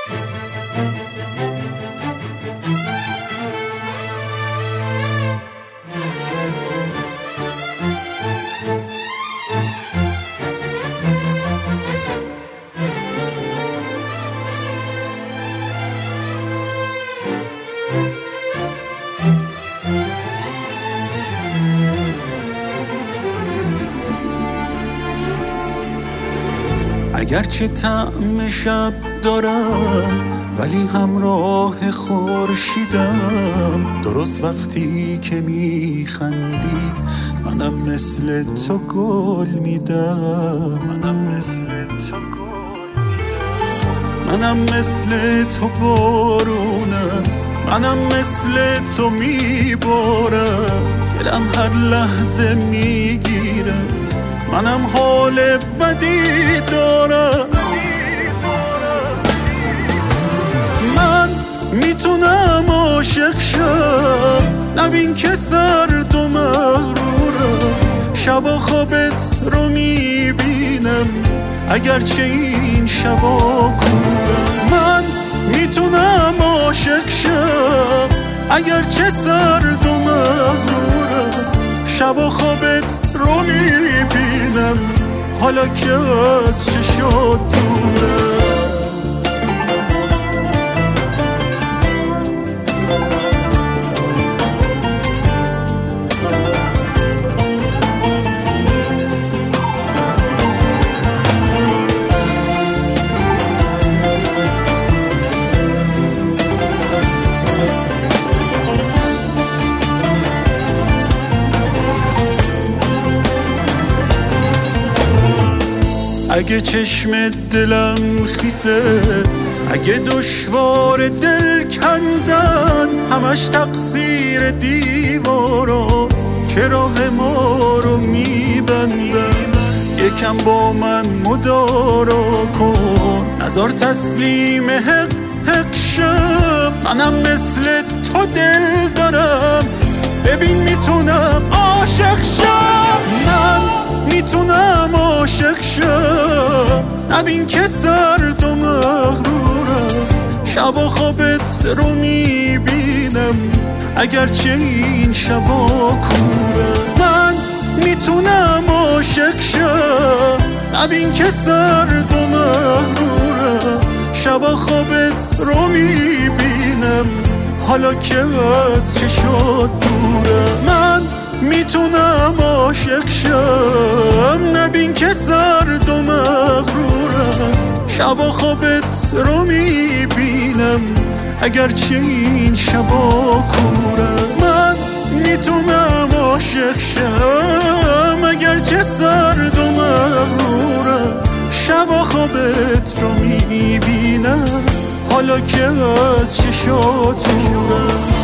اگرچه طعم شب دارم ولی همراه خورشیدم. درست وقتی که میخندی منم مثل تو گل میدم. منم مثل تو بارونم، منم مثل تو میبارم. دلم هر لحظه میگیره، منم حال بدی دارم. من میتونم عاشق شم، نبین که سرد و مغرورم. شبا خوابت رو میبینم اگرچه این شبا کورم. من میتونم عاشق شم اگرچه سرد و مغرورم. شبا خوابت رو میبینم حالا که از چشات دورم. اگه چشم دلم خیسه، اگه دشوار دل کندن، همش تقصیر دیواراست که راه ما رو میبندن. یکم با من مدارا کن، نذار تسلیم حق شم. منم مثل تو دل دارم، ببین میتونم عاشق شم. من میتونم عاشق شم، نبین که سرد و مغرورم. شبا خوابت رو میبینم اگرچه این شبا کورم. من میتونم عاشق شم، نبین که سرد و مغرورم. شبا خوابت رو میبینم حالا که از چشات دورم. من میتونم عاشق شم، نبین که سرد و مغرورم. شبا خوابت رو میبینم اگرچه این شبا کورم. من میتونم عاشق شم اگرچه سرد و مغرورم. شبا خوابت رو میبینم حالا که از چشات دورم.